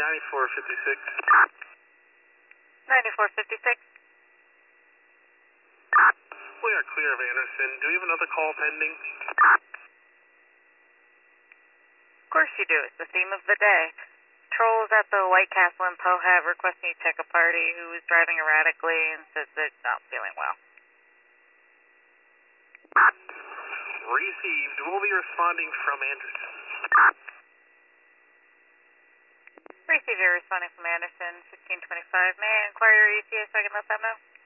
9456. 9456. We are clear of Anderson. Do we have another call pending? Of course you do. It's the theme of the day. Trolls at the White Castle in Pohab requesting you check a party who is driving erratically and says they're not feeling well. Received. We'll be responding from Anderson. Received, you're responding from Anderson, 1525. May I inquire your ETA so I can let them know?